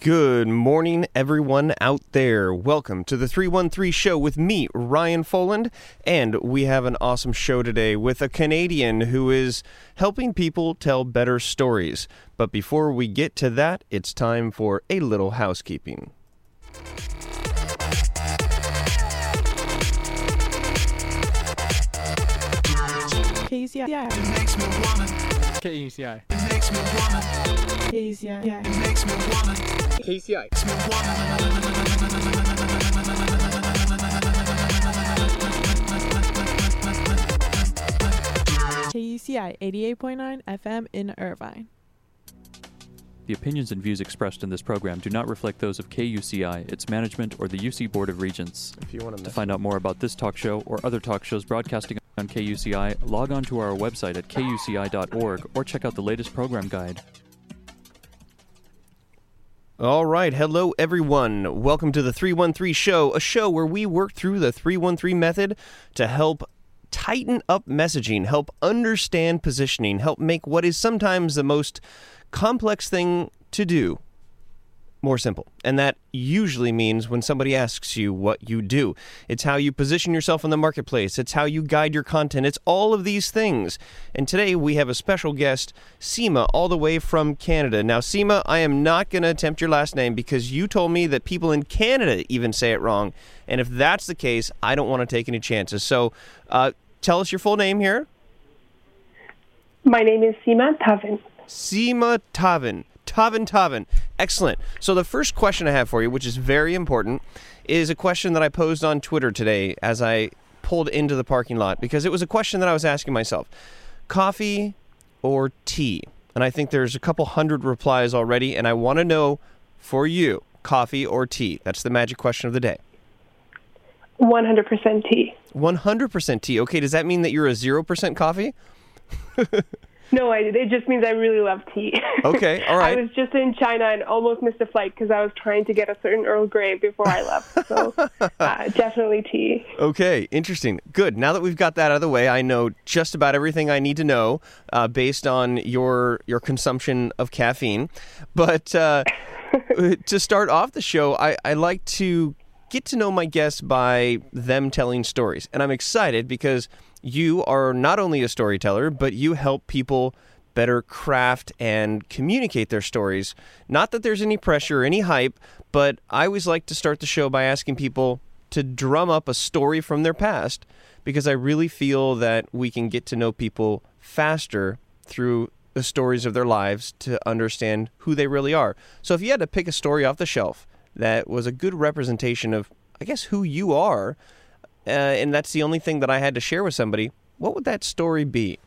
Good morning, everyone out there. Welcome to the 313 Show with me, Ryan Foland, and we have an awesome show today with a Canadian who is helping people tell better stories. But before we get to that, it's time for a little housekeeping. KUCI. KUCI. KUCI. KUCI. KUCI 88.9 FM in Irvine. The opinions and views expressed in this program do not reflect those of KUCI, its management, or the UC Board of Regents. If you want to find out more about this talk show or other talk shows broadcasting on KUCI, log on to our website at kuci.org or check out the latest program guide. All right. Hello, everyone. Welcome to the 313 Show, a show where we work through the 313 method to help tighten up messaging, help understand positioning, help make what is sometimes the most complex thing to do more simple. And that usually means when somebody asks you what you do. It's how you position yourself in the marketplace. It's how you guide your content. It's all of these things. And today we have a special guest, Seema, all the way from Canada. Now, Seema, I am not going to attempt your last name because you told me that people in Canada even say it wrong. And if that's the case, I don't want to take any chances. So tell us your full name here. My name is Seema Tavin. Seema Tavin. Tavin. Excellent. So the first question I have for you, which is very important, is a question that I posed on Twitter today as I pulled into the parking lot, because it was a question that I was asking myself. Coffee or tea? And I think there's a couple hundred replies already, and I want to know, for you, coffee or tea? That's the magic question of the day. 100% tea. 100% tea. Okay, does that mean that you're a 0% coffee? No, it just means I really love tea. Okay, all right. I was just in China and almost missed a flight because I was trying to get a certain Earl Grey before I left. So definitely tea. Okay, interesting. Good. Now that we've got that out of the way, I know just about everything I need to know based on your consumption of caffeine. But to start off the show, I like to get to know my guests by them telling stories. And I'm excited because you are not only a storyteller, but you help people better craft and communicate their stories. Not that there's any pressure or any hype, but I always like to start the show by asking people to drum up a story from their past, because I really feel that we can get to know people faster through the stories of their lives to understand who they really are. So if you had to pick a story off the shelf that was a good representation of, I guess, who you are, and that's the only thing that I had to share with somebody, what would that story be?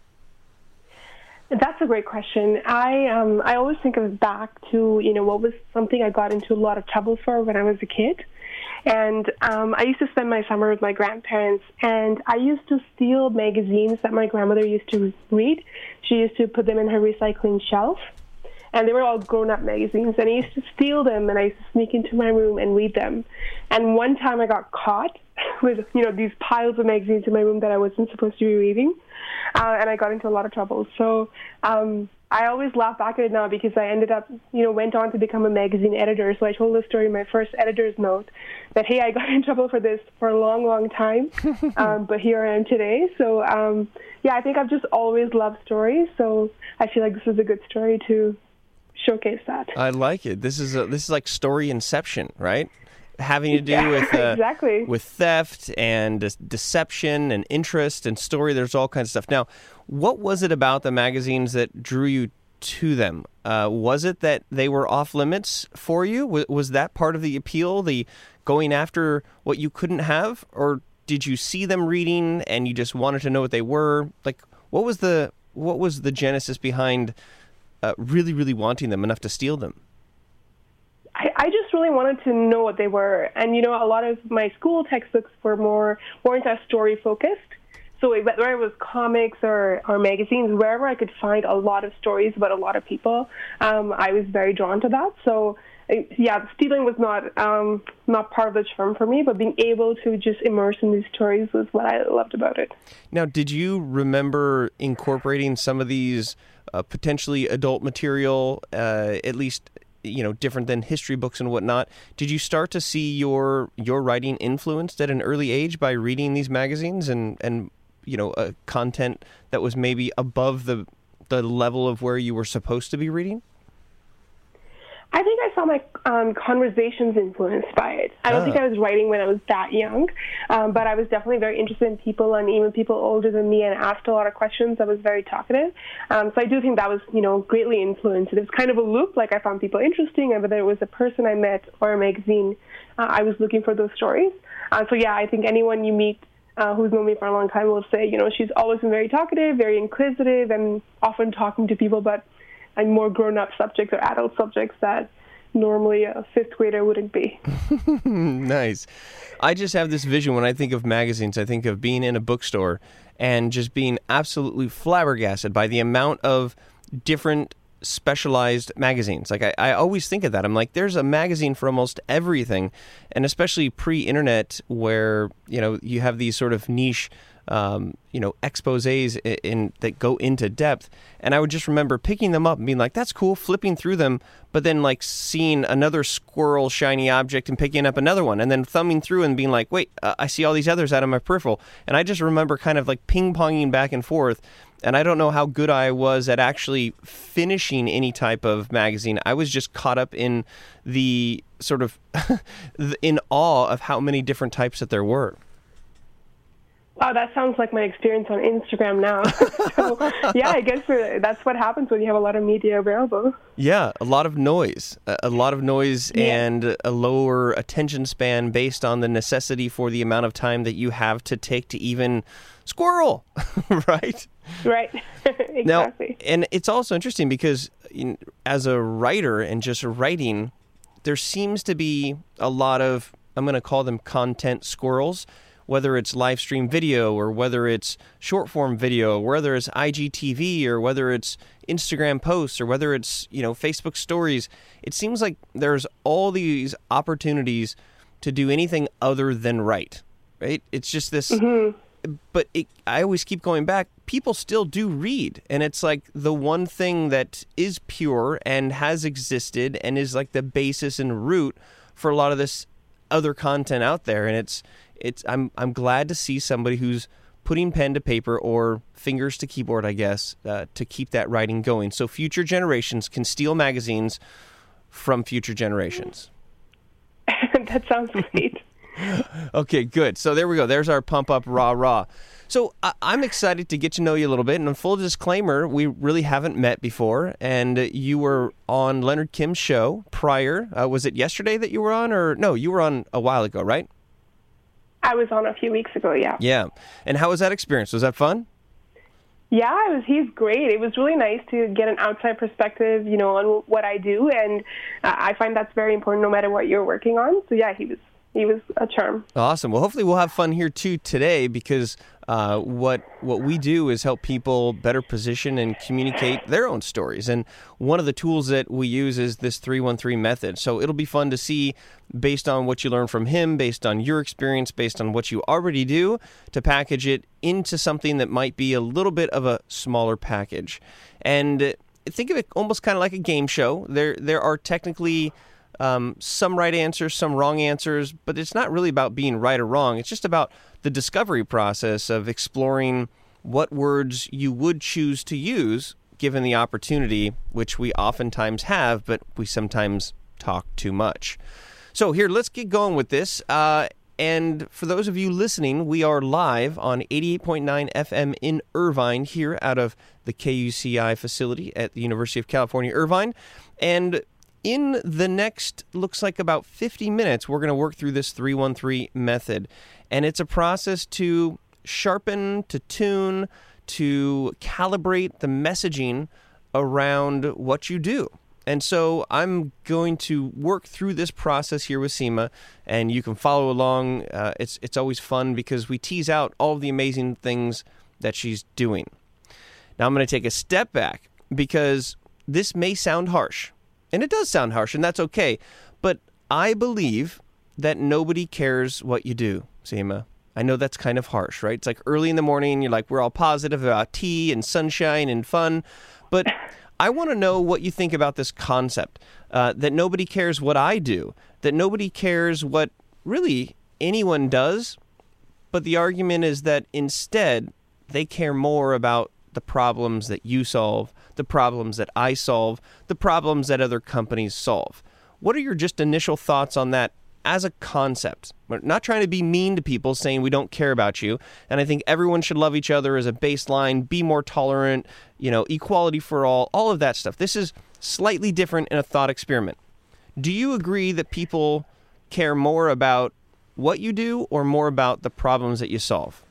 That's a great question. I always think of back to, what was something I got into a lot of trouble for when I was a kid. And I used to spend my summer with my grandparents, and I used to steal magazines that my grandmother used to read. She used to put them in her recycling shelf. And they were all grown-up magazines, and I used to steal them, and I used to sneak into my room and read them. And one time I got caught with, these piles of magazines in my room that I wasn't supposed to be reading, and I got into a lot of trouble. So I always laugh back at it now because I ended up, went on to become a magazine editor. So I told the story in my first editor's note that, hey, I got in trouble for this for a long, long time, but here I am today. So, I think I've just always loved stories, so I feel like this is a good story to showcase that. I like it. This is like story inception, right? Having to do with exactly. with theft and deception and interest and story. There's all kinds of stuff. Now, what was it about the magazines that drew you to them? Was it that they were off limits for you? Was that part of the appeal, the going after what you couldn't have, or did you see them reading and you just wanted to know what they were? Like, what was the genesis behind really, really wanting them enough to steal them? I just really wanted to know what they were. And, a lot of my school textbooks weren't as story focused. So whether it was comics or magazines, wherever I could find a lot of stories about a lot of people, I was very drawn to that. So, stealing was not part of the charm for me, but being able to just immerse in these stories was what I loved about it. Now, did you remember incorporating some of these potentially adult material, at least different than history books and whatnot. Did you start to see your writing influenced at an early age by reading these magazines and content that was maybe above the level of where you were supposed to be reading? I think I saw my conversations influenced by it. I don't think I was writing when I was that young, but I was definitely very interested in people and even people older than me, and asked a lot of questions. I was very talkative. So I do think that was, greatly influenced. It was kind of a loop, like I found people interesting, and whether it was a person I met or a magazine, I was looking for those stories. So yeah, I think anyone you meet who's known me for a long time will say, she's always been very talkative, very inquisitive, and often talking to people about more grown-up subjects or adult subjects that normally a fifth grader wouldn't be. Nice. I just have this vision when I think of magazines. I think of being in a bookstore and just being absolutely flabbergasted by the amount of different specialized magazines. Like I always think of that. I'm like, there's a magazine for almost everything, and especially pre-internet where, you have these sort of niche exposés that go into depth. And I would just remember picking them up and being like, that's cool, flipping through them, but then like seeing another squirrel shiny object and picking up another one, and then thumbing through and being like, wait, I see all these others out of my peripheral. And I just remember kind of like ping-ponging back and forth. And I don't know how good I was at actually finishing any type of magazine. I was just caught up in the sort of in awe of how many different types that there were. Wow, that sounds like my experience on Instagram now. So, yeah, I guess that's what happens when you have a lot of media available. Yeah, a lot of noise. And a lower attention span based on the necessity for the amount of time that you have to take to even squirrel, right? Right, exactly. Now, and it's also interesting because as a writer and just writing, there seems to be a lot of, I'm going to call them content squirrels, whether it's live stream video or whether it's short form video, whether it's IGTV or whether it's Instagram posts or whether it's, Facebook stories. It seems like there's all these opportunities to do anything other than write, right? It's just this, but I always keep going back. People still do read, and it's like the one thing that is pure and has existed and is like the basis and root for a lot of this other content out there. And I'm glad to see somebody who's putting pen to paper or fingers to keyboard, I guess, to keep that writing going. So future generations can steal magazines from future generations. That sounds great. Okay, good. So there we go. There's our pump up rah. So I'm excited to get to know you a little bit. And in full disclaimer, we really haven't met before. And you were on Leonard Kim's show prior. Was it yesterday that you were on? Or no, you were on a while ago, right? I was on a few weeks ago, yeah. Yeah. And how was that experience? Was that fun? Yeah, he's great. It was really nice to get an outside perspective, on what I do. And I find that's very important no matter what you're working on. So yeah, he was a charm. Awesome. Well, hopefully we'll have fun here too today, because what we do is help people better position and communicate their own stories. And one of the tools that we use is this 313 method. So it'll be fun to see, based on what you learn from him, based on your experience, based on what you already do, to package it into something that might be a little bit of a smaller package. And think of it almost kind of like a game show. There are technically some right answers, some wrong answers, but it's not really about being right or wrong. It's just about the discovery process of exploring what words you would choose to use given the opportunity, which we oftentimes have, but we sometimes talk too much. So here, let's get going with this. And for those of you listening, we are live on 88.9 FM in Irvine, here out of the KUCI facility at the University of California, Irvine. And in the next, looks like about 50 minutes, we're going to work through this 313 method. And it's a process to sharpen, to tune, to calibrate the messaging around what you do. And so I'm going to work through this process here with Seema, and you can follow along. It's always fun because we tease out all of the amazing things that she's doing. Now I'm going to take a step back because this may sound harsh. And it does sound harsh, and that's okay. But I believe that nobody cares what you do, Seema. I know that's kind of harsh, right? It's like early in the morning, you're like, we're all positive about tea and sunshine and fun. But I want to know what you think about this concept. that nobody cares what I do, that nobody cares what really anyone does, but the argument is that instead they care more about the problems that you solve, the problems that I solve, the problems that other companies solve. What are your just initial thoughts on that as a concept? We're not trying to be mean to people saying we don't care about you, and I think everyone should love each other as a baseline, be more tolerant, equality for all of that stuff. This is slightly different in a thought experiment. Do you agree that people care more about what you do or more about the problems that you solve?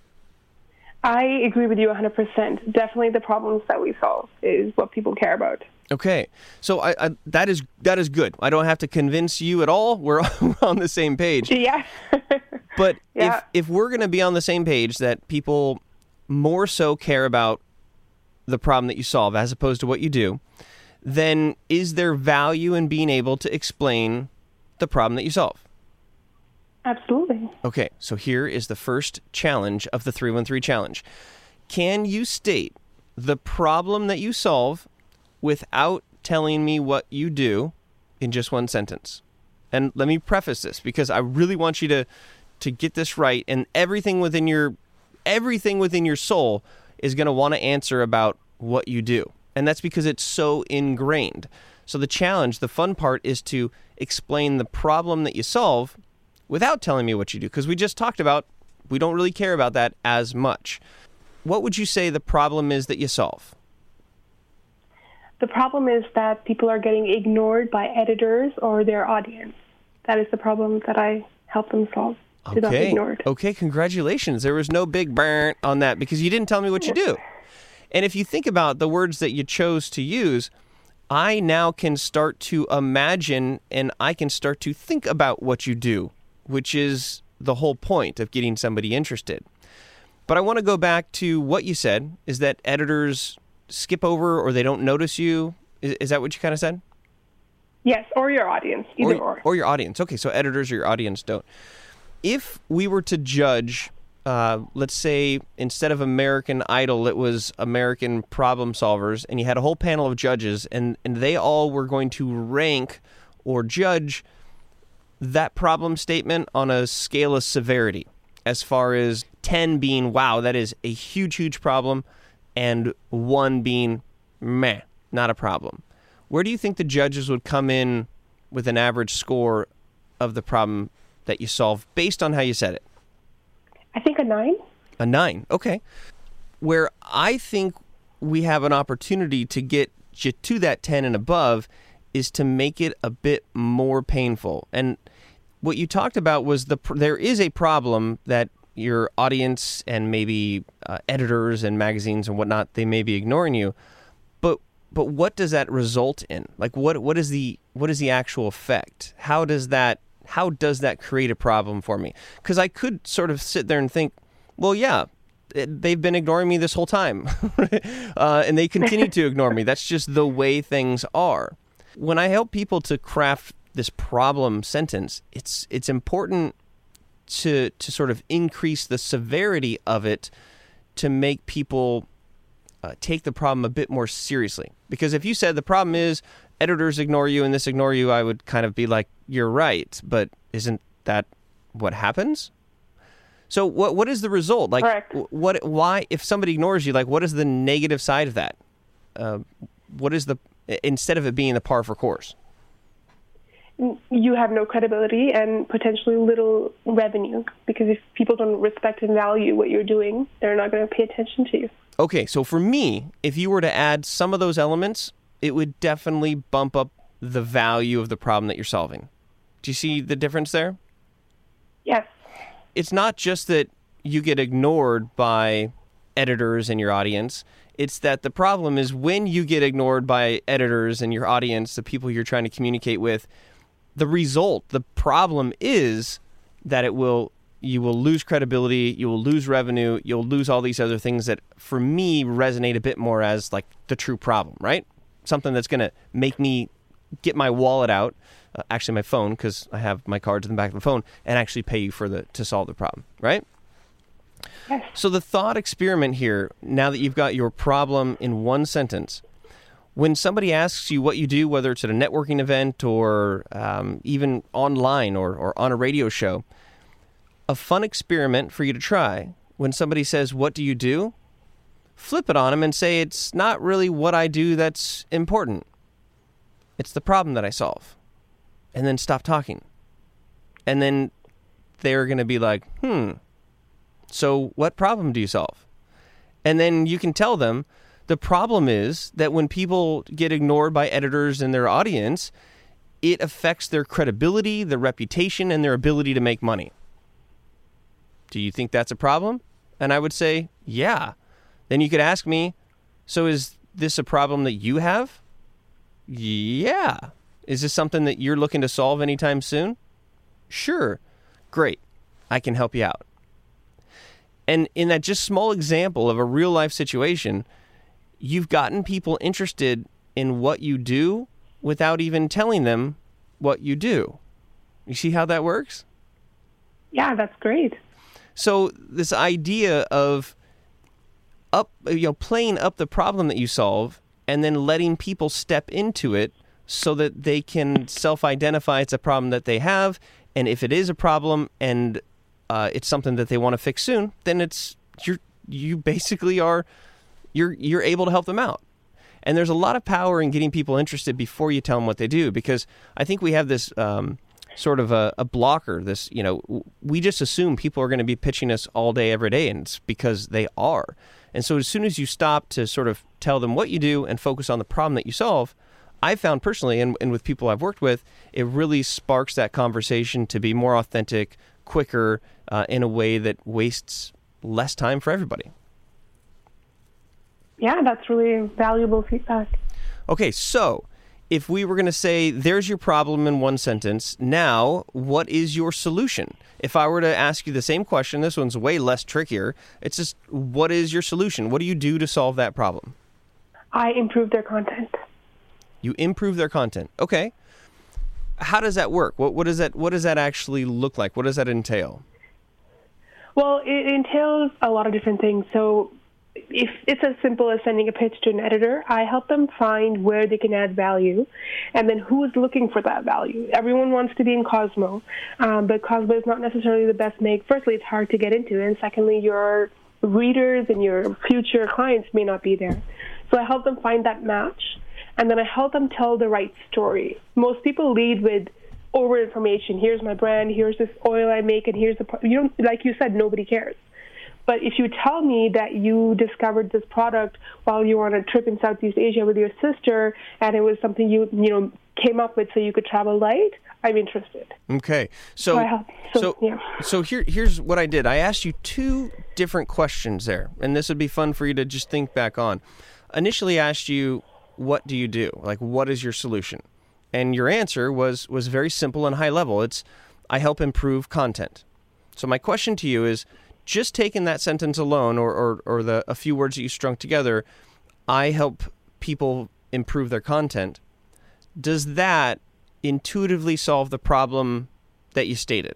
I agree with you 100%. Definitely the problems that we solve is what people care about. Okay. So that is good. I don't have to convince you at all. We're on the same page. Yeah. But Yeah. if we're going to be on the same page that people more so care about the problem that you solve as opposed to what you do, then is there value in being able to explain the problem that you solve? Absolutely. Okay, so here is the first challenge of the 313 challenge. Can you state the problem that you solve without telling me what you do in just one sentence? And let me preface this because I really want you to get this right, and everything within your soul is going to want to answer about what you do. And that's because it's so ingrained. So the challenge, the fun part, is to explain the problem that you solve without telling me what you do, because we just talked about we don't really care about that as much. What would you say the problem is that you solve? The problem is that people are getting ignored by editors or their audience. That is the problem that I help them solve. To not be ignored. Okay, congratulations. There was no big burn on that because you didn't tell me what you do. And if you think about the words that you chose to use, I now can start to imagine and I can start to think about what you do, which is the whole point of getting somebody interested. But I want to go back to what you said, is that editors skip over or they don't notice you. Is that what you kind of said? Yes, or your audience, either or. Or your audience. Okay, so editors or your audience don't. If we were to judge, let's say instead of American Idol, it was American Problem Solvers, and you had a whole panel of judges, and they all were going to rank or judge that problem statement on a scale of severity, as far as 10 being, wow, that is a huge, huge problem, and 1 being, meh, not a problem. Where do you think the judges would come in with an average score of the problem that you solve based on how you said it? I think a 9. A 9, okay. Where I think we have an opportunity to get you to that 10 and above is to make it a bit more painful. And what you talked about was there is a problem that your audience and maybe editors and magazines and whatnot, they may be ignoring you. But what does that result in? Like what is the actual effect? How does that create a problem for me? Because I could sort of sit there and think, well, yeah, they've been ignoring me this whole time, and they continue to ignore me. That's just the way things are. When I help people to craft this problem sentence, it's important to sort of increase the severity of it to make people take the problem a bit more seriously. Because if you said the problem is editors ignore you and this ignore you, I would kind of be like, you're right, but isn't that what happens? So what is the result? Like, correct. Why, if somebody ignores you, like, what is the negative side of that? What is instead of it being the par for course? You have no credibility and potentially little revenue, because if people don't respect and value what you're doing, they're not going to pay attention to you. Okay, so for me, if you were to add some of those elements, it would definitely bump up the value of the problem that you're solving. Do you see the difference there? Yes. It's not just that you get ignored by editors and your audience. It's that the problem is when you get ignored by editors and your audience, the people you're trying to communicate with, the result, the problem is that you will lose credibility, you will lose revenue, you'll lose all these other things that, for me, resonate a bit more as like the true problem, right? Something that's going to make me get my wallet out, actually my phone, because I have my cards in the back of the phone, and actually pay you to solve the problem, right? Yes. So the thought experiment here, now that you've got your problem in one sentence, When somebody asks you what you do, whether it's at a networking event or even online or on a radio show, a fun experiment for you to try, when somebody says, "What do you do?" flip it on them and say, "It's not really what I do that's important. It's the problem that I solve." And then stop talking. And then they're going to be like, so what problem do you solve? And then you can tell them, the problem is that when people get ignored by editors and their audience, it affects their credibility, their reputation, and their ability to make money. Do you think that's a problem? And I would say, yeah. Then you could ask me, so is this a problem that you have? Yeah. Is this something that you're looking to solve anytime soon? Sure. Great. I can help you out. And in that just small example of a real life situation, you've gotten people interested in what you do without even telling them what you do. You see how that works? Yeah, that's great. So this idea of playing up the problem that you solve and then letting people step into it so that they can self-identify it's a problem that they have, and if it is a problem and it's something that they want to fix soon, then you basically are you're able to help them out. And there's a lot of power in getting people interested before you tell them what they do, because I think we have this sort of a blocker. This, we just assume people are going to be pitching us all day, every day, and it's because they are. And so as soon as you stop to sort of tell them what you do and focus on the problem that you solve, I found personally, and with people I've worked with, it really sparks that conversation to be more authentic, quicker, in a way that wastes less time for everybody. Yeah, that's really valuable feedback. Okay, so if we were going to say, there's your problem in one sentence, now what is your solution? If I were to ask you the same question, this one's way less trickier. It's just, what is your solution? What do you do to solve that problem? I improve their content. You improve their content. Okay. How does that work? What does that actually look like? What does that entail? Well, it entails a lot of different things. So if it's as simple as sending a pitch to an editor, I help them find where they can add value and then who is looking for that value. Everyone wants to be in Cosmo, but Cosmo is not necessarily the best make. Firstly, it's hard to get into, and secondly, your readers and your future clients may not be there. So I help them find that match, and then I help them tell the right story. Most people lead with over information. Here's my brand, here's this oil I make, and here's like you said, nobody cares. But if you tell me that you discovered this product while you were on a trip in Southeast Asia with your sister, and it was something you came up with so you could travel light, I'm interested. Okay, so here's what I did. I asked you two different questions there, and this would be fun for you to just think back on. Initially, I asked you, what do you do? Like, what is your solution? And your answer was very simple and high level. It's, I help improve content. So my question to you is, just taking that sentence alone, or a few words that you strung together, I help people improve their content. Does that intuitively solve the problem that you stated?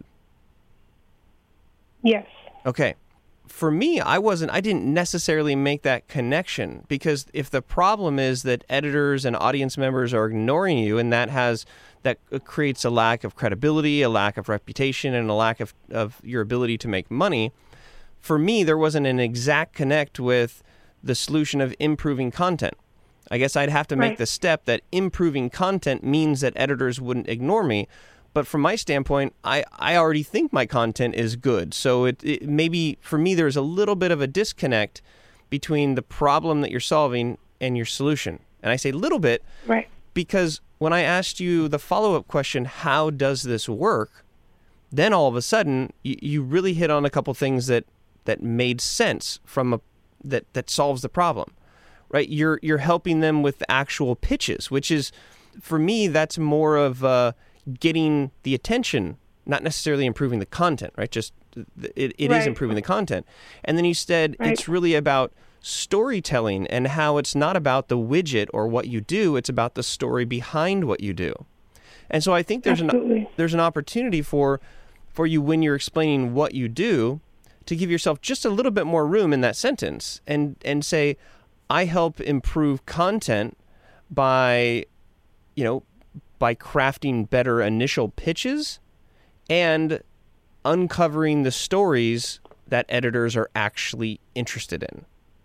Yes. Okay. For me, I didn't necessarily make that connection, because if the problem is that editors and audience members are ignoring you, and that creates a lack of credibility, a lack of reputation, and a lack of your ability to make money, for me, there wasn't an exact connect with the solution of improving content. I guess I'd have to make the step that improving content means that editors wouldn't ignore me. But from my standpoint, I already think my content is good. So it maybe, for me, there's a little bit of a disconnect between the problem that you're solving and your solution. And I say little bit because when I asked you the follow-up question, how does this work? Then all of a sudden, you really hit on a couple things that made sense that solves the problem, right? You're helping them with the actual pitches, which is, for me, that's more of getting the attention, not necessarily improving the content, right? Just it is improving the content. And then you said it's really about storytelling and how it's not about the widget or what you do, it's about the story behind what you do. And so I think there's an opportunity for you when you're explaining what you do to give yourself just a little bit more room in that sentence and say, I help improve content by, by crafting better initial pitches and uncovering the stories that editors are actually interested in.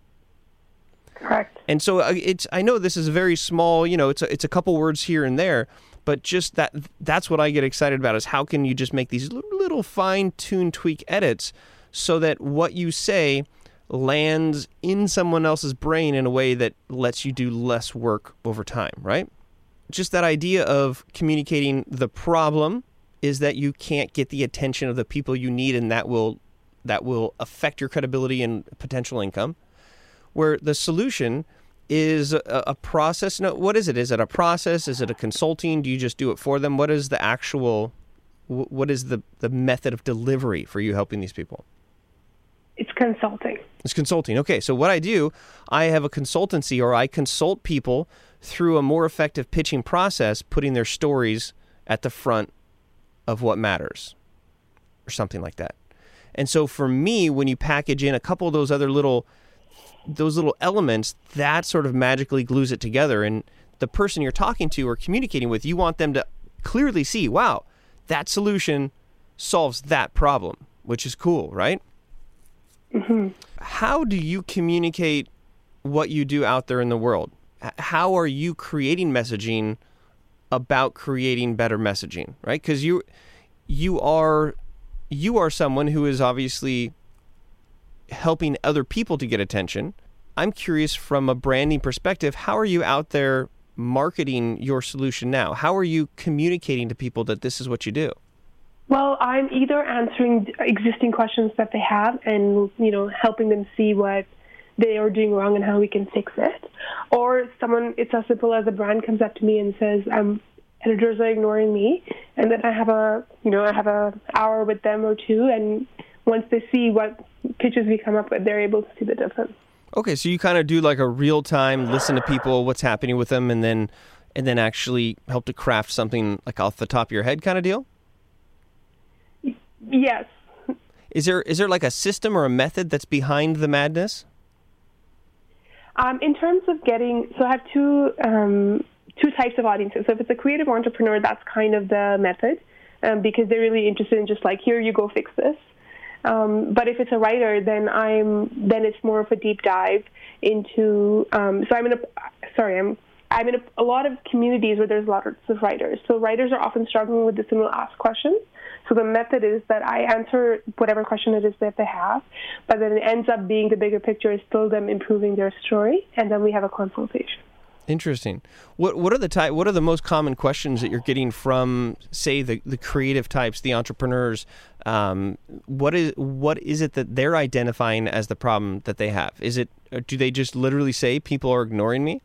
Correct. And so I know this is a very small, it's a couple words here and there, but just that's what I get excited about is how can you just make these little fine-tuned tweak edits so that what you say lands in someone else's brain in a way that lets you do less work over time, right? Just that idea of communicating the problem is that you can't get the attention of the people you need, and that will affect your credibility and potential income. Where the solution is a process. No, what is it? Is it a process? Is it a consulting? Do you just do it for them? What is the actual? What is the method of delivery for you helping these people? It's consulting. It's consulting. Okay, so what I do, I have a consultancy, or I consult people through a more effective pitching process, putting their stories at the front of what matters, or something like that. And so for me, when you package in a couple of those little elements, that sort of magically glues it together. And the person you're talking to or communicating with, you want them to clearly see, wow, that solution solves that problem, which is cool, right? Mm-hmm. How do you communicate what you do out there in the world? How are you creating messaging about creating better messaging, right? Because you are someone who is obviously helping other people to get attention. I'm curious from a branding perspective, how are you out there marketing your solution now? How are you communicating to people that this is what you do? Well, I'm either answering existing questions that they have and, helping them see what they are doing wrong and how we can fix it. Or it's as simple as a brand comes up to me and says, editors are ignoring me. And then I have a hour with them or two. And once they see what pitches we come up with, they're able to see the difference. Okay, so you kind of do like a real-time listen to people, what's happening with them, and then actually help to craft something like off the top of your head kind of deal? Yes. Is there like a system or a method that's behind the madness? In terms of so I have two types of audiences. So if it's a creative entrepreneur, that's kind of the method, because they're really interested in just like, here you go, fix this. But if it's a writer, then it's more of a deep dive into. So I'm in a lot of communities where there's lots of writers. So writers are often struggling with this and will ask questions. So the method is that I answer whatever question it is that they have, but then it ends up being the bigger picture is still them improving their story, and then we have a consultation. Interesting. What are the most common questions that you're getting from, say, the creative types, the entrepreneurs? What is it that they're identifying as the problem that they have? Do they just literally say people are ignoring me?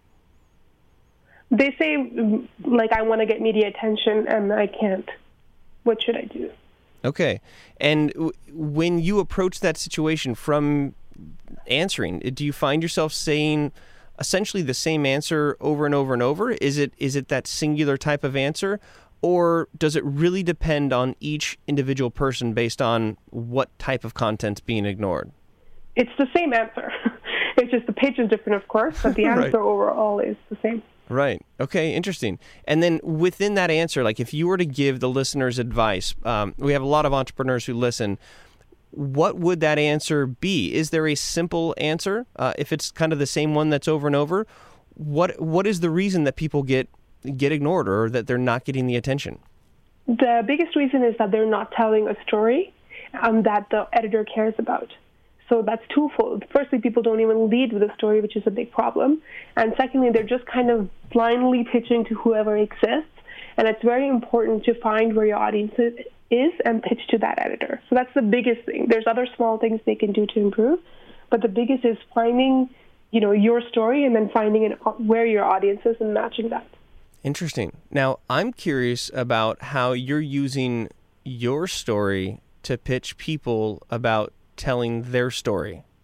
They say, like, I want to get media attention and I can't. What should I do? Okay. And when you approach that situation from answering, do you find yourself saying essentially the same answer over and over and over? Is it that singular type of answer, or does it really depend on each individual person based on what type of content's being ignored? It's the same answer. It's just the pitch is different, of course, but the answer right. Overall is the same. Right. Okay, interesting. And then within that answer, like if you were to give the listeners advice, we have a lot of entrepreneurs who listen, what would that answer be? Is there a simple answer? If it's kind of the same one that's over and over, what is the reason that people get ignored or that they're not getting the attention? The biggest reason is that they're not telling a story that the editor cares about. So that's twofold. Firstly, people don't even lead with a story, which is a big problem. And secondly, they're just kind of blindly pitching to whoever exists. And it's very important to find where your audience is and pitch to that editor. So that's the biggest thing. There's other small things they can do to improve, but the biggest is finding, your story and then finding where your audience is and matching that. Interesting. Now, I'm curious about how you're using your story to pitch people about telling their story.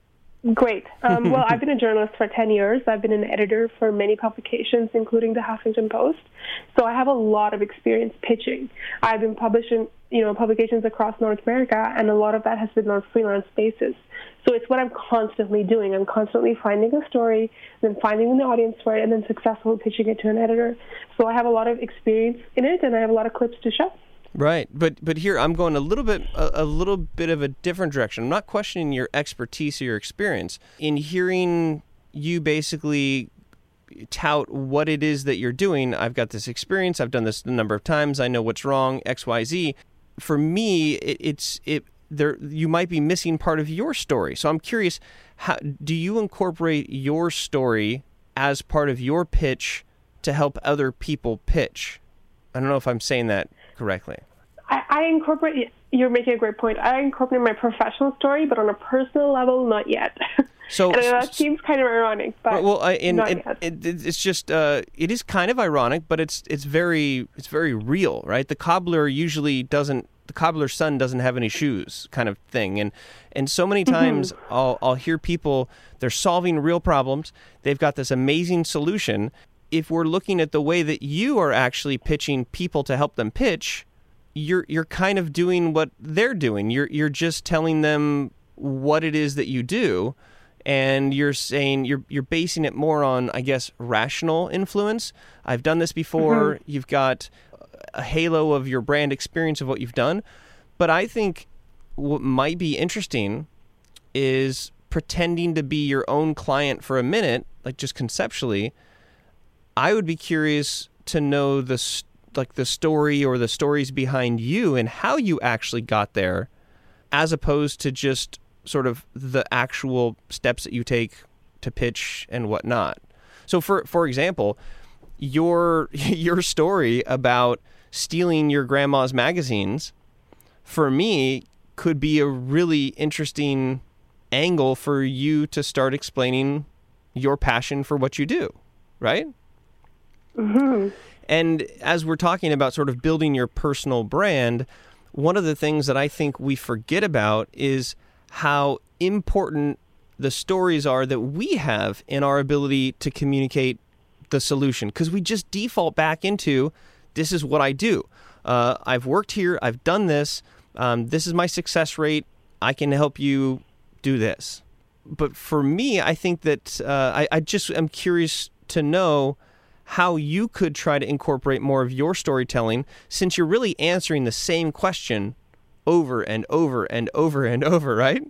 Great. Well, I've been a journalist for 10 years. I've been an editor for many publications, including the Huffington Post. So I have a lot of experience pitching. I've been publishing, publications across North America, and a lot of that has been on a freelance basis. So it's what I'm constantly doing. I'm constantly finding a story, then finding an audience for it, and then successfully pitching it to an editor. So I have a lot of experience in it, and I have a lot of clips to show. Right, but here I'm going a little bit of a different direction. I'm not questioning your expertise or your experience. In hearing you basically tout what it is that you're doing, I've got this experience, I've done this a number of times, I know what's wrong, X, Y, Z. For me, you might be missing part of your story. So I'm curious, how do you incorporate your story as part of your pitch to help other people pitch? I don't know if I'm saying that correctly. I incorporate, you're making a great point. I incorporate my professional story, but on a personal level, not yet. So and that seems kind of ironic, but not yet. It's just it is kind of ironic, but it's very real, right? The cobbler's son doesn't have any shoes, kind of thing, and so many times I'll hear people, they're solving real problems, they've got this amazing solution. If we're looking at the way that you are actually pitching people to help them pitch, you're kind of doing what they're doing. You're just telling them what it is that you do, and you're saying you're basing it more on, I guess, rational influence. I've done this before. You've got a halo of your brand experience of what you've done. But I think what might be interesting is pretending to be your own client for a minute, like just conceptually. I would be curious to know the story or the stories behind you and how you actually got there, as opposed to just sort of the actual steps that you take to pitch and whatnot. So, for example, your story about stealing your grandma's magazines, for me, could be a really interesting angle for you to start explaining your passion for what you do, right? And as we're talking about sort of building your personal brand, one of the things that I think we forget about is how important the stories are that we have in our ability to communicate the solution. Because we just default back into, this is what I do. I've worked here. I've done this. This is my success rate. I can help you do this. But for me, I think that I just am curious to know how you could try to incorporate more of your storytelling, since you're really answering the same question over and over and over and over, right?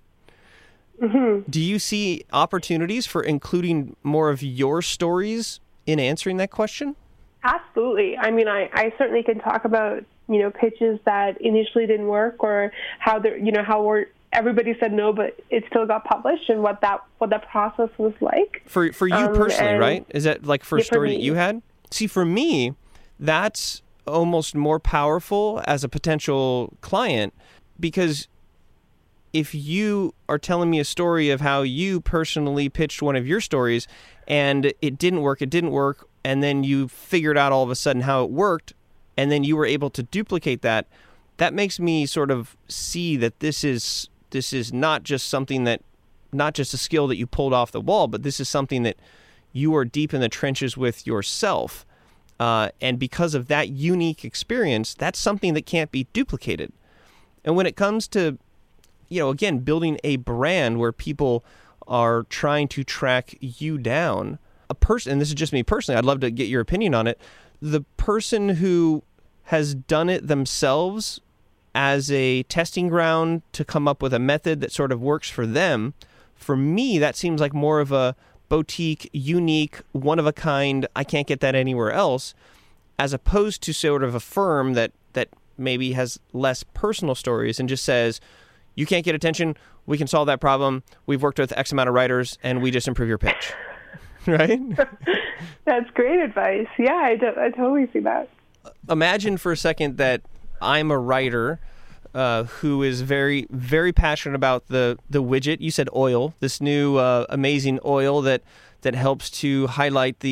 Do you see opportunities for including more of your stories in answering that question? Absolutely. I mean, I certainly can talk about, pitches that initially didn't work, or how everybody said no, but it still got published, and what that process was like. For you personally, right? Is that like for a story that you had? See, for me, that's almost more powerful as a potential client, because if you are telling me a story of how you personally pitched one of your stories and it didn't work, and then you figured out all of a sudden how it worked, and then you were able to duplicate that, that makes me sort of see that this is not just something that, not just a skill that you pulled off the wall, but this is something that you are deep in the trenches with yourself. And because of that unique experience, that's something that can't be duplicated. And when it comes to, again, building a brand where people are trying to track you down, a person, and this is just me personally, I'd love to get your opinion on it, the person who has done it themselves as a testing ground to come up with a method that sort of works for them, for me, that seems like more of a boutique, unique, one-of-a-kind, I can't get that anywhere else, as opposed to sort of a firm that maybe has less personal stories and just says, you can't get attention, we can solve that problem, we've worked with X amount of writers, and we just improve your pitch. Right? That's great advice. Yeah, I totally see that. Imagine for a second that I'm a writer who is very, very passionate about the widget. You said oil, this new amazing oil that helps to highlight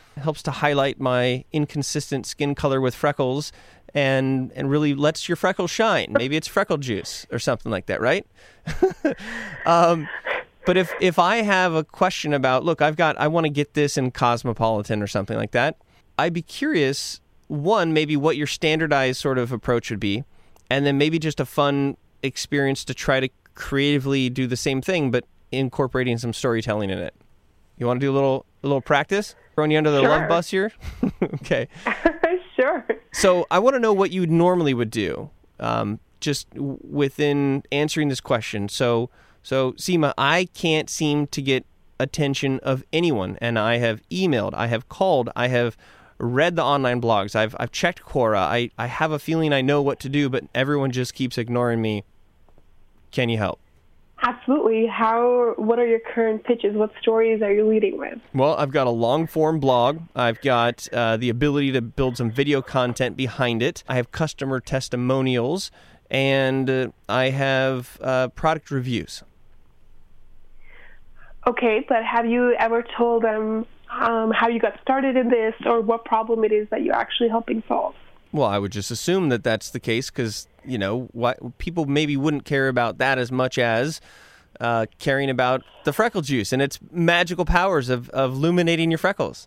my inconsistent skin color with freckles and really lets your freckles shine. Maybe it's freckle juice or something like that, right? But if I have a question about, look, I want to get this in Cosmopolitan or something like that, I'd be curious, one, maybe what your standardized sort of approach would be, and then maybe just a fun experience to try to creatively do the same thing, but incorporating some storytelling in it. You want to do a little practice? Throwing you under the love bus here? Okay. Sure. So I want to know what you normally would do, just within answering this question. So Seema, I can't seem to get attention of anyone, and I have emailed, I have called, I have read the online blogs, I've checked Quora, I have a feeling I know what to do, but everyone just keeps ignoring me. Can you help? Absolutely. What are your current pitches? What stories are you leading with? Well, I've got a long-form blog. I've got the ability to build some video content behind it. I have customer testimonials, and I have product reviews. Okay, but have you ever told them how you got started in this or what problem it is that you're actually helping solve? Well, I would just assume that that's the case because, people maybe wouldn't care about that as much as caring about the freckle juice and its magical powers of illuminating your freckles.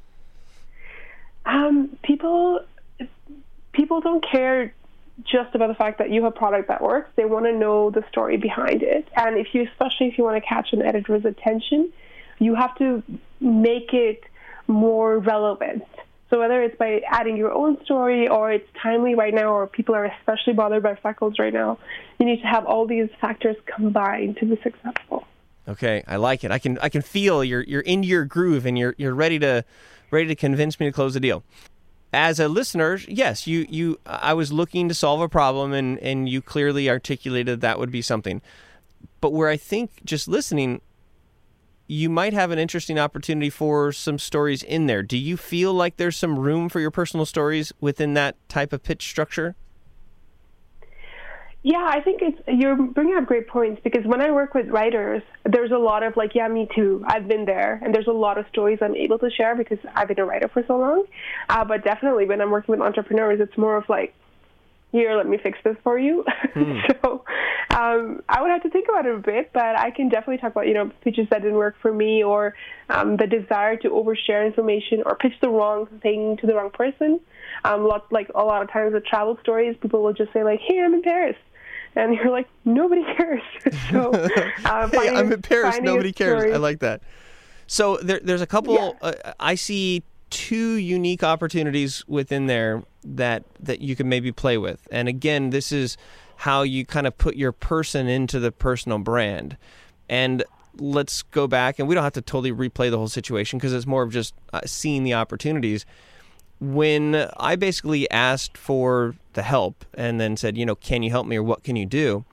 People don't care just about the fact that you have a product that works. They want to know the story behind it. And especially if you want to catch an editor's attention, you have to make it more relevant. So whether it's by adding your own story or it's timely right now or people are especially bothered by freckles right now, you need to have all these factors combined to be successful. Okay, I like it. I can feel you're into your groove and you're ready to convince me to close the deal. As a listener, yes, I was looking to solve a problem and you clearly articulated that would be something. But where I think just listening, you might have an interesting opportunity for some stories in there. Do you feel like there's some room for your personal stories within that type of pitch structure? Yeah, I think you're bringing up great points because when I work with writers, there's a lot of like, yeah, me too. I've been there. And there's a lot of stories I'm able to share because I've been a writer for so long. But definitely when I'm working with entrepreneurs, it's more of like, here, let me fix this for you. So I would have to think about it a bit, but I can definitely talk about, pitches that didn't work for me or the desire to overshare information or pitch the wrong thing to the wrong person. A lot of times with travel stories, people will just say like, hey, I'm in Paris. And you're like, nobody cares. So, hey, I'm in Paris, nobody cares. I like that. So there's a couple, I see two unique opportunities within there that you can maybe play with. And again, this is how you kind of put your person into the personal brand. And let's go back, and we don't have to totally replay the whole situation because it's more of just seeing the opportunities. When I basically asked for the help and then said, can you help me or what can you do?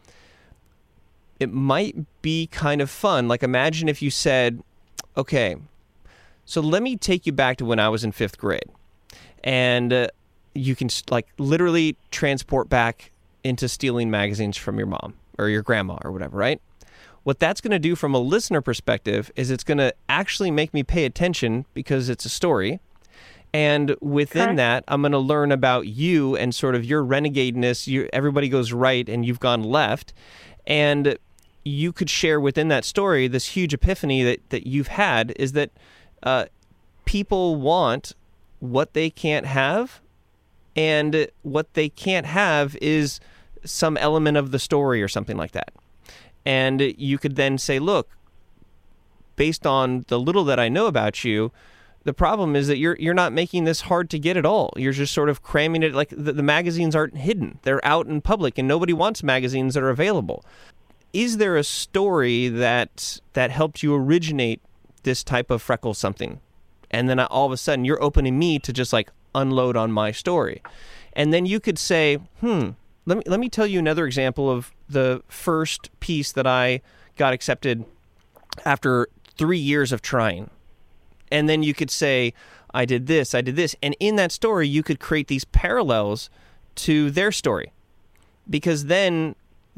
It might be kind of fun. Like imagine if you said, okay, so let me take you back to when I was in 5th grade. And you can literally transport back into stealing magazines from your mom or your grandma or whatever, right? What that's going to do from a listener perspective is it's going to actually make me pay attention because it's a story. And within that, I'm going to learn about you and sort of your renegadeness. Everybody goes right and you've gone left. And you could share within that story this huge epiphany that you've had is that people want what they can't have. And what they can't have is some element of the story or something like that. And you could then say, look, based on the little that I know about you, the problem is that you're not making this hard to get at all. You're just sort of cramming it. Like the magazines aren't hidden. They're out in public, and nobody wants magazines that are available. Is there a story that helped you originate this type of freckle something? And then all of a sudden, you're opening me to just like unload on my story. And then you could say, let me tell you another example of the first piece that I got accepted after 3 years of trying. And then you could say, I did this. And in that story, you could create these parallels to their story. Because then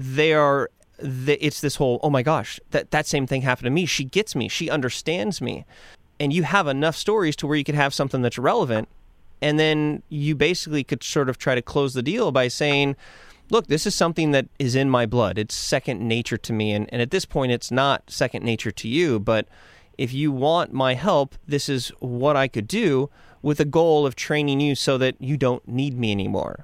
it's this whole, oh my gosh, that same thing happened to me. She gets me. She understands me. And you have enough stories to where you could have something that's relevant. And then you basically could sort of try to close the deal by saying, look, this is something that is in my blood. It's second nature to me. And at this point, it's not second nature to you. But if you want my help, this is what I could do with a goal of training you so that you don't need me anymore,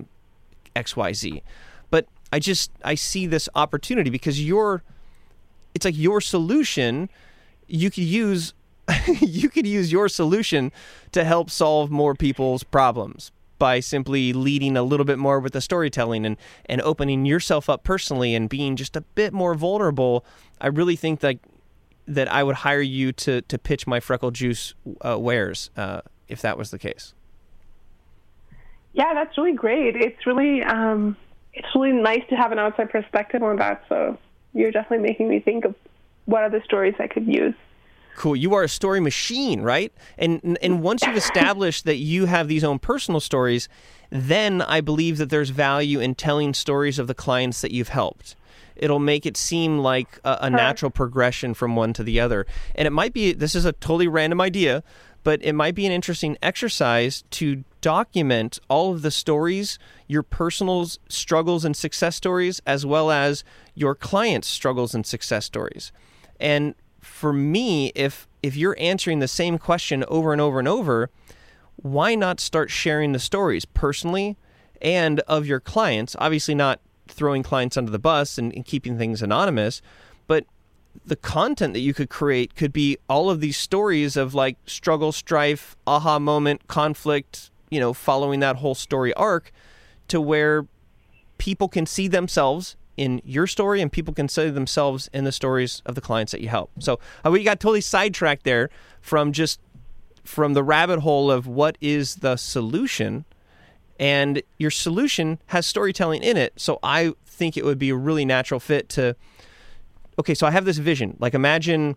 XYZ. But I see this opportunity because it's like your solution, you could use your solution to help solve more people's problems by simply leading a little bit more with the storytelling and opening yourself up personally and being just a bit more vulnerable. I really think that I would hire you to pitch my Freckle Juice wares if that was the case. Yeah, that's really great. It's really nice to have an outside perspective on that. So you're definitely making me think of what other stories I could use. Cool. You are a story machine, right? And once you've established that you have these own personal stories, then I believe that there's value in telling stories of the clients that you've helped. It'll make it seem like a natural progression from one to the other. And it might be, this is a totally random idea, but it might be an interesting exercise to document all of the stories, your personal struggles and success stories, as well as your clients' struggles and success stories. And for me, if you're answering the same question over and over and over, why not start sharing the stories personally and of your clients? Obviously not throwing clients under the bus and keeping things anonymous, but the content that you could create could be all of these stories of like struggle, strife, aha moment, conflict, following that whole story arc to where people can see themselves in your story and people can see themselves in the stories of the clients that you help. So we got totally sidetracked there from the rabbit hole of what is the solution, and your solution has storytelling in it. So I think it would be a really natural fit to, okay, so I have this vision, like imagine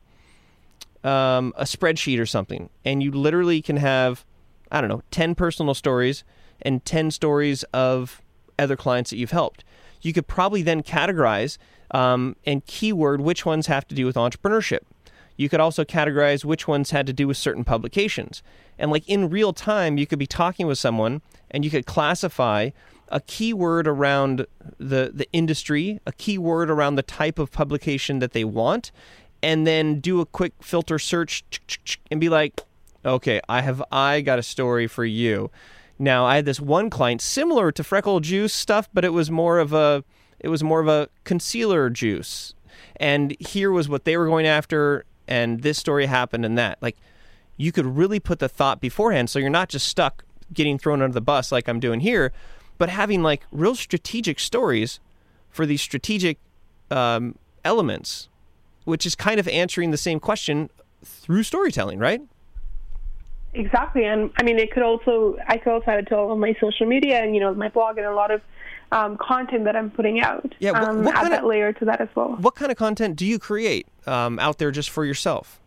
a spreadsheet or something, and you literally can have, 10 personal stories and 10 stories of other clients that you've helped. You could probably then categorize and keyword which ones have to do with entrepreneurship. You could also categorize which ones had to do with certain publications. And like in real time, you could be talking with someone and you could classify a keyword around the industry, a keyword around the type of publication that they want, and then do a quick filter search and be like, okay, I got a story for you. Now, I had this one client similar to Freckle Juice stuff, but it was more of a concealer juice. And here was what they were going after, and this story happened and that. Like, you could really put the thought beforehand, so you're not just stuck getting thrown under the bus like I'm doing here, but having like real strategic stories for these strategic elements, which is kind of answering the same question through storytelling, right? Exactly. And I mean, I could also add it to all of my social media and, my blog and a lot of content that I'm putting out. Yeah, add that layer to that as well. What kind of content do you create out there just for yourself?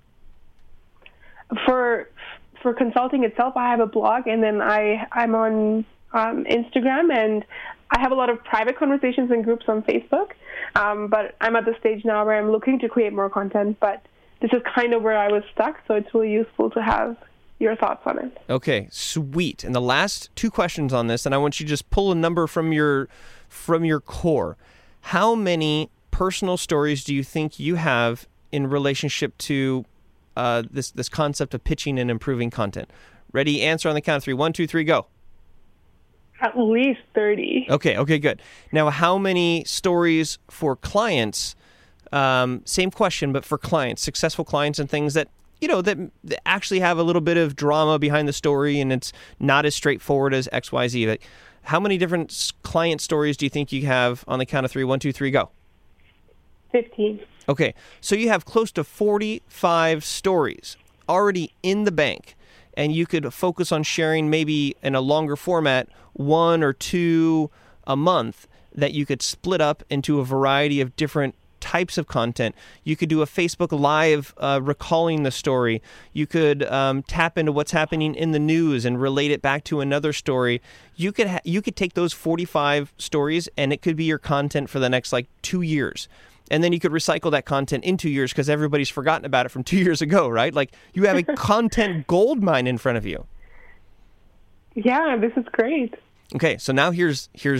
For consulting itself, I have a blog, and then I'm on Instagram, and I have a lot of private conversations and groups on Facebook. But I'm at the stage now where I'm looking to create more content, but this is kind of where I was stuck, so it's really useful to have your thoughts on it. Okay, sweet. And the last two questions on this, and I want you to just pull a number from your core. How many personal stories do you think you have in relationship to this concept of pitching and improving content? Ready? Answer on the count of 3. 1, 2, 3, go. At least 30. Okay, good. Now, how many stories for clients? Same question, but for clients, successful clients and things that, that actually have a little bit of drama behind the story and it's not as straightforward as XYZ. Like, how many different client stories do you think you have on the count of 3? 1, 2, 3, go. 15. Okay, so you have close to 45 stories already in the bank, and you could focus on sharing maybe in a longer format, 1 or 2 a month that you could split up into a variety of different types of content. You could do a Facebook Live recalling the story. You could tap into what's happening in the news and relate it back to another story. You could take those 45 stories and it could be your content for the next 2 years. And then you could recycle that content in 2 years because everybody's forgotten about it from 2 years ago, right? Like, you have a content gold mine in front of you. Yeah, this is great. Okay, so now here's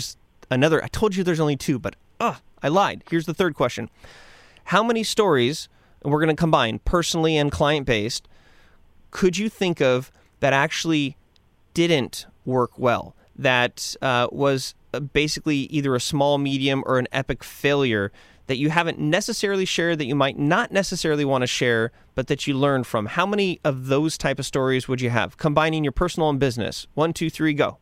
another. I told you there's only two, but I lied. Here's the third question. How many stories, and we're going to combine personally and client-based, could you think of that actually didn't work well, that was basically either a small, medium, or an epic failure that you haven't necessarily shared, that you might not necessarily want to share, but that you learned from? How many of those type of stories would you have, combining your personal and business? 1, 2, 3, go.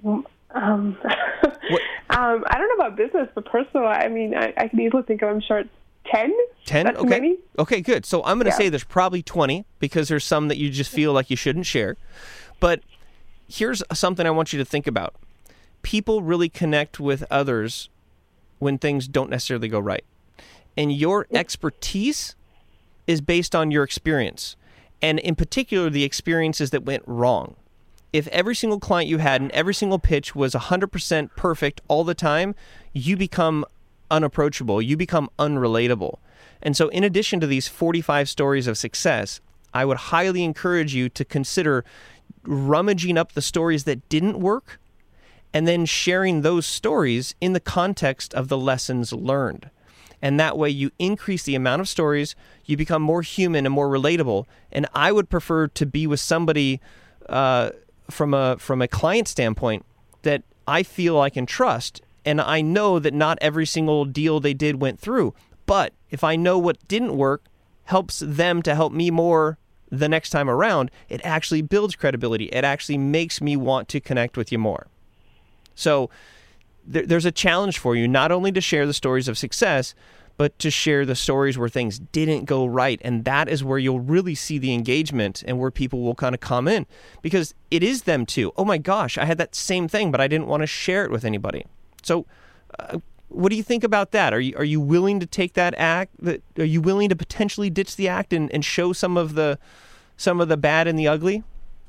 I don't know about business, but personal, I mean, I can easily think of, I'm sure, 10. 10? That's okay. Many. Okay, good. So I'm going to say there's probably 20 because there's some that you just feel like you shouldn't share. But here's something I want you to think about. People really connect with others when things don't necessarily go right. And your expertise is based on your experience. And in particular, the experiences that went wrong. If every single client you had and every single pitch was 100% perfect all the time, you become unapproachable. You become unrelatable. And so in addition to these 45 stories of success, I would highly encourage you to consider rummaging up the stories that didn't work and then sharing those stories in the context of the lessons learned. And that way you increase the amount of stories, you become more human and more relatable. And I would prefer to be with somebody from a client standpoint that I feel I can trust. And I know that not every single deal they did went through. But if I know what didn't work helps them to help me more the next time around, it actually builds credibility. It actually makes me want to connect with you more. So there's a challenge for you, not only to share the stories of success, but to share the stories where things didn't go right. And that is where you'll really see the engagement and where people will kind of come in, because it is them too. Oh my gosh, I had that same thing, but I didn't want to share it with anybody. So what do you think about that? Are you willing to take that act? Are you willing to potentially ditch the act and show some of the bad and the ugly?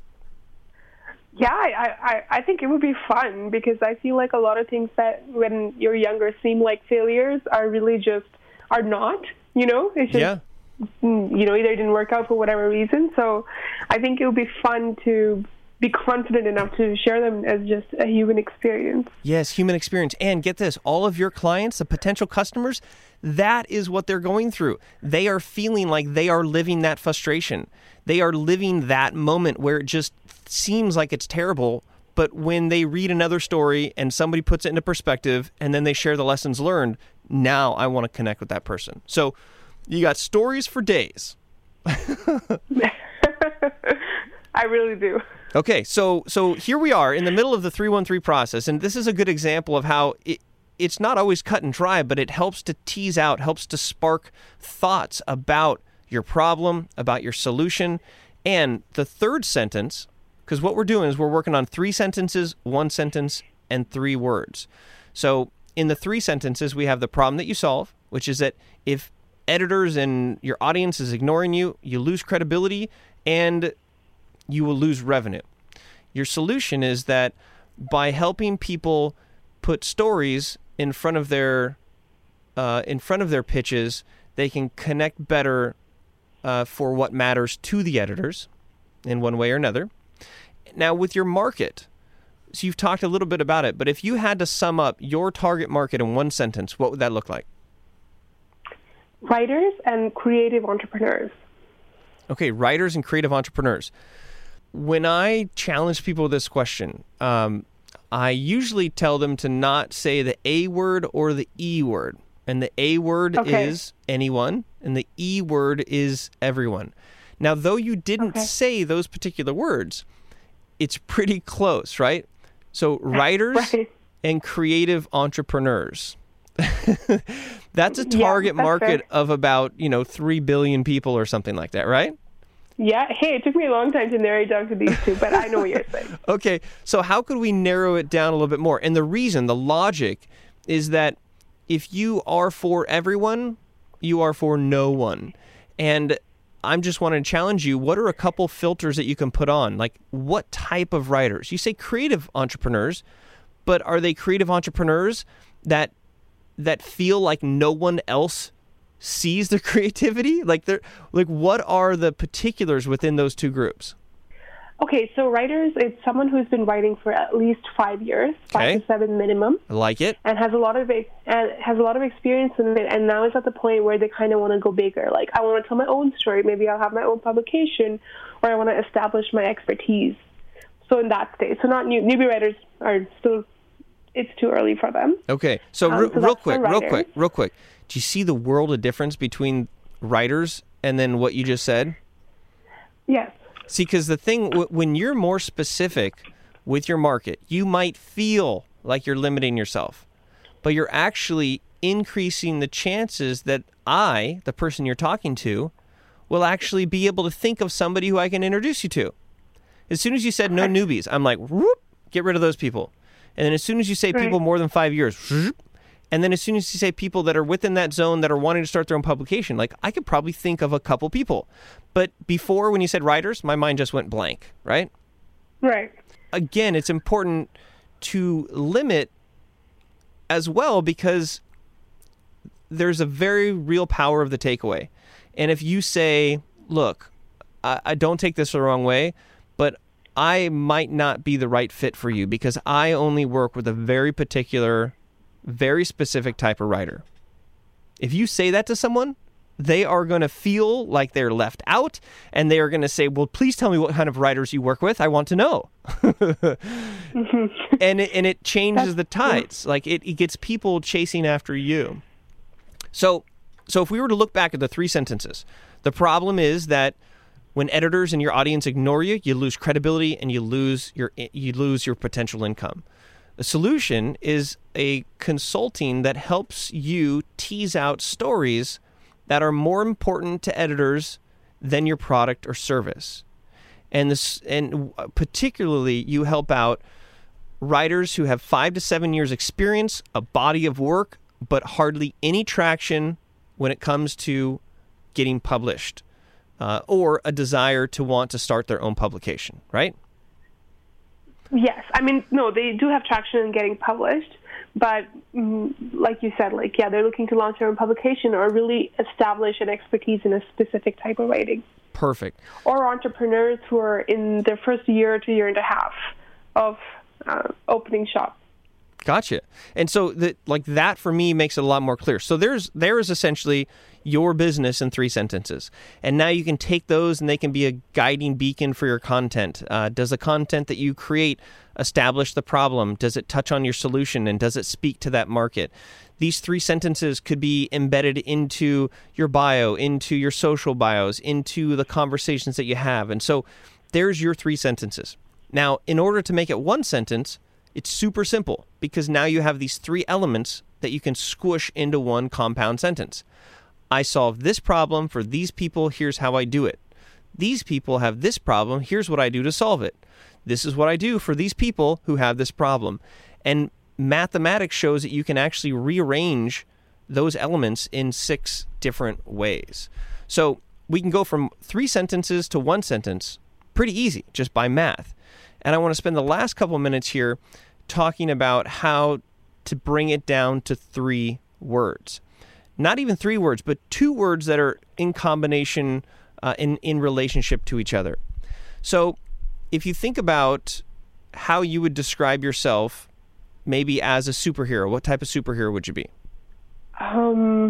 Yeah, I think it would be fun, because I feel like a lot of things that when you're younger seem like failures are really just are not, it's just, either it didn't work out for whatever reason. So I think it would be fun to be confident enough to share them as just a human experience. Yes, human experience. And get this, all of your clients, the potential customers, that is what they're going through. They are feeling like they are living that frustration. They are living that moment where it just seems like it's terrible, but when they read another story and somebody puts it into perspective and then they share the lessons learned, now I want to connect with that person. So you got stories for days. I really do. Okay, so here we are in the middle of the 313 process, and this is a good example of how it's not always cut and dry, but it helps to tease out, helps to spark thoughts about your problem, about your solution. And the third sentence, because what we're doing is we're working on 3 sentences, 1 sentence, and 3 words. So in the 3 sentences, we have the problem that you solve, which is that if editors and your audience is ignoring you, you lose credibility and you will lose revenue. Your solution is that by helping people put stories in front of their pitches, they can connect better for what matters to the editors in one way or another. Now, with your market, so you've talked a little bit about it, but if you had to sum up your target market in 1 sentence, what would that look like? Writers and creative entrepreneurs. Okay, writers and creative entrepreneurs. When I challenge people with this question, I usually tell them to not say the A word or the E word. And the A word is anyone, and the E word is everyone. Now, though you didn't say those particular words, it's pretty close, right? So writers and creative entrepreneurs. That's a target market of about, 3 billion people or something like that, right? Yeah. Hey, it took me a long time to narrow it down to these 2, but I know what you're saying. Okay. So how could we narrow it down a little bit more? And the reason, the logic is that if you are for everyone, you are for no one. And I'm just wanting to challenge you. What are a couple filters that you can put on? Like, what type of writers? You say creative entrepreneurs, but are they creative entrepreneurs that feel like no one else sees their creativity? Like what are the particulars within those 2 groups? Okay, so writers, it's someone who's been writing for at least 5 years, Okay. 5 to 7 minimum, I like it. and has a lot of experience in it, and now is at the point where they kind of want to go bigger. Like, I want to tell my own story. Maybe I'll have my own publication, or I want to establish my expertise. So in that stage, so not newbie writers are still. It's too early for them. Okay, so So real that's quick, for real quick. Do you see the world of difference between writers and then what you just said? Yes. See, because the thing, when you're more specific with your market, you might feel like you're limiting yourself, but you're actually increasing the chances that I, the person you're talking to, will actually be able to think of somebody who I can introduce you to. As soon as you said no newbies, I'm like, whoop, get rid of those people. And then as soon as you say people more than 5 years, and then as soon as you say people that are within that zone that are wanting to start their own publication, like I could probably think of a couple people. But before, when you said writers, my mind just went blank, right? Right. Again, it's important to limit as well because there's a very real power of the takeaway. And if you say, look, I don't take this the wrong way, but I might not be the right fit for you because I only work with a very particular, very specific type of writer. If you say that to someone, they are going to feel like they're left out, and they are going to say, well, please tell me what kind of writers you work with. I want to know. And it changes the tides. Like it gets people chasing after you. So if we were to look back at the 3 sentences, the problem is that when editors and your audience ignore you, you lose credibility and you lose your potential income. The solution is a consulting that helps you tease out stories that are more important to editors than your product or service. And particularly you help out writers who have 5 to 7 years experience, a body of work, but hardly any traction when it comes to getting published. Or a desire to want to start their own publication, right? Yes. I mean, no, they do have traction in getting published, but like you said, they're looking to launch their own publication or really establish an expertise in a specific type of writing. Perfect. Or entrepreneurs who are in their first year to year and a half of opening shop. Gotcha. And so that for me makes it a lot more clear. So there is essentially your business in 3 sentences. And now you can take those and they can be a guiding beacon for your content. Does the content that you create establish the problem? Does it touch on your solution? And does it speak to that market? These 3 sentences could be embedded into your bio, into your social bios, into the conversations that you have. And so there's your 3 sentences. Now, in order to make it 1 sentence, it's super simple because now you have these 3 elements that you can squish into 1 compound sentence. I solve this problem for these people. Here's how I do it. These people have this problem. Here's what I do to solve it. This is what I do for these people who have this problem. And mathematics shows that you can actually rearrange those elements in 6 different ways. So we can go from 3 sentences to 1 sentence pretty easy just by math. And I want to spend the last couple minutes here talking about how to bring it down to 3 words. Not even 3 words, but 2 words that are in combination in relationship to each other. So if you think about how you would describe yourself maybe as a superhero, what type of superhero would you be? I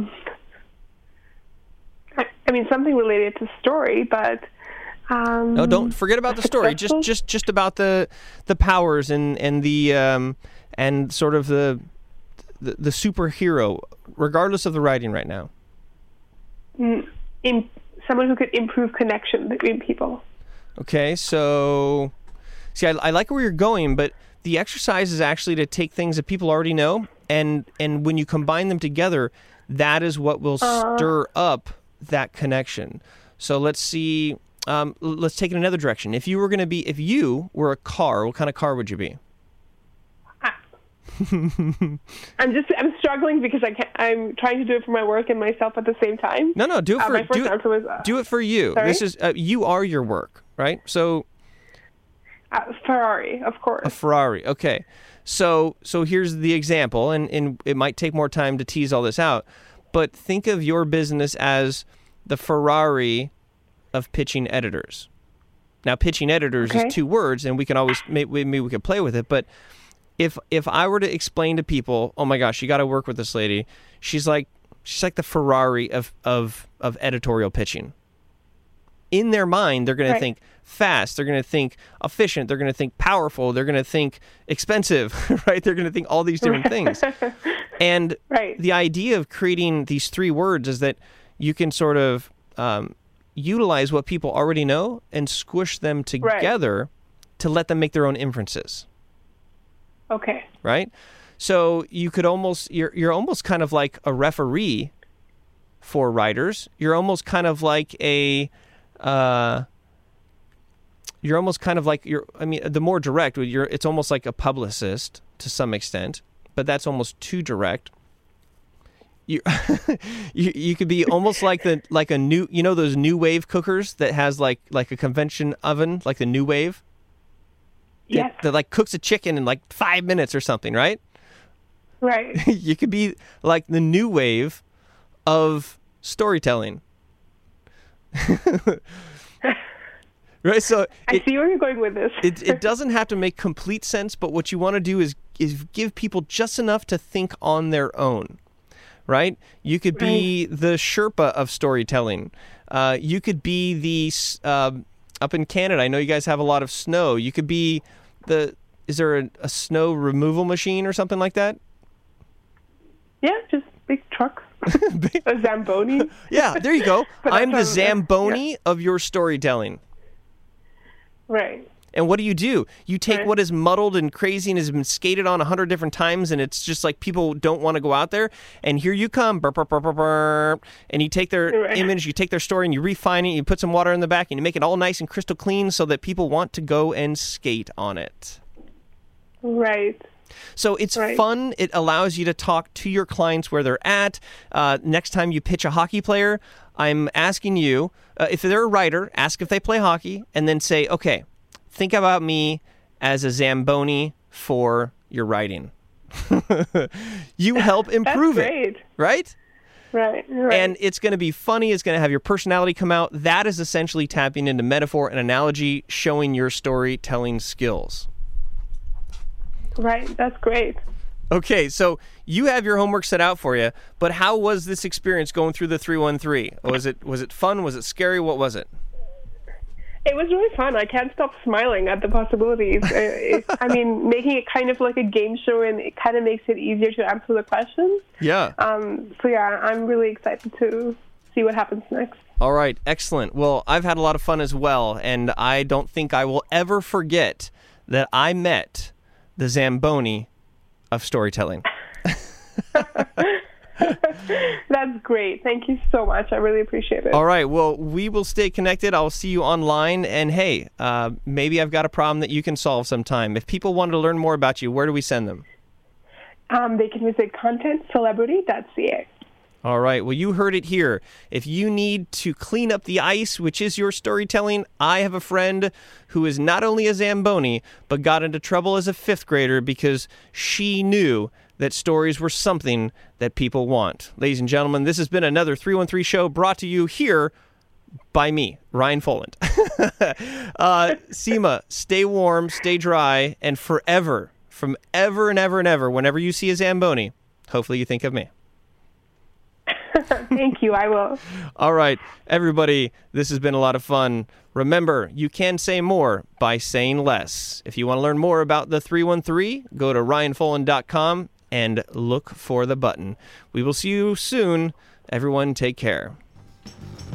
mean, something related to story, but... no, don't forget about the story. Just about the powers and the and sort of the superhero, regardless of the writing right now. Someone who could improve connection between people. Okay, so see, I like where you're going, but the exercise is actually to take things that people already know, and when you combine them together, that is what will stir up that connection. So let's see. Let's take it another direction. If you were a car, what kind of car would you be? I'm struggling because I'm trying to do it for my work and myself at the same time. No, do it for my first answer was, do it for you. Sorry? This is you are your work, right? So Ferrari, of course. A Ferrari. Okay. So here's the example, and it might take more time to tease all this out, but think of your business as the Ferrari of pitching editors. Now, pitching editors Okay. is 2 words, and we can always maybe we could play with it. But if I were to explain to people, oh my gosh, you got to work with this lady. She's like the Ferrari of editorial pitching. In their mind, they're going to think fast. They're going to think efficient. They're going to think powerful. They're going to think expensive, right? They're going to think all these different things. And the idea of creating these 3 words is that you can sort of utilize what people already know and squish them together to let them make their own inferences. Okay. Right? So you could almost, you're almost kind of like a referee for writers. You're almost kind of like the more direct, it's almost like a publicist to some extent, but that's almost too direct. You could be almost like a new, those new wave cookers that has like a convention oven, like the new wave. Yes. That like cooks a chicken in like 5 minutes or something, right? Right. You could be like the new wave of storytelling. Right, so I see where you're going with this. it doesn't have to make complete sense, but what you want to do is give people just enough to think on their own. Right? You could be the Sherpa of storytelling. You could be the up in Canada. I know you guys have a lot of snow. You could be is there a snow removal machine or something like that? Yeah, just big trucks. A Zamboni. Yeah, there you go. I'm the that's Zamboni of your storytelling. Right. And what do? You take what is muddled and crazy and has been skated on 100 different times, and it's just like people don't want to go out there. And here you come, burp, burp, burp, burp, burp, and you take their image, you take their story, and you refine it. You put some water in the back, and you make it all nice and crystal clean, so that people want to go and skate on it. Right. So it's fun. It allows you to talk to your clients where they're at. Next time you pitch a hockey player, I'm asking you if they're a writer, ask if they play hockey, and then say, okay, think about me as a Zamboni for your writing. You help improve it. Right? Right. And it's going to be funny. It's going to have your personality come out. That is essentially tapping into metaphor and analogy, showing your storytelling skills. Right. That's great. Okay, so you have your homework set out for you, but how was this experience going through the 313? Was it fun? Was it scary? What was it? It was really fun. I can't stop smiling at the possibilities. Making it kind of like a game show, and it kind of makes it easier to answer the questions. Yeah. I'm really excited to see what happens next. All right, excellent. Well, I've had a lot of fun as well, and I don't think I will ever forget that I met the Zamboni of storytelling. That's great. Thank you so much. I really appreciate it. All right. Well, we will stay connected. I'll see you online. And hey, maybe I've got a problem that you can solve sometime. If people wanted to learn more about you, where do we send them? They can visit contentcelebrity.ca. All right. Well, you heard it here. If you need to clean up the ice, which is your storytelling, I have a friend who is not only a Zamboni, but got into trouble as a 5th grader because she knew that stories were something that people want. Ladies and gentlemen, this has been another 313 show brought to you here by me, Ryan Foland. Seema, stay warm, stay dry, and forever, from ever and ever and ever, whenever you see a Zamboni, hopefully you think of me. Thank you. I will. All right, everybody, this has been a lot of fun. Remember, you can say more by saying less. If you want to learn more about the 313, go to ryanfoland.com and look for the button. We will see you soon. Everyone, take care.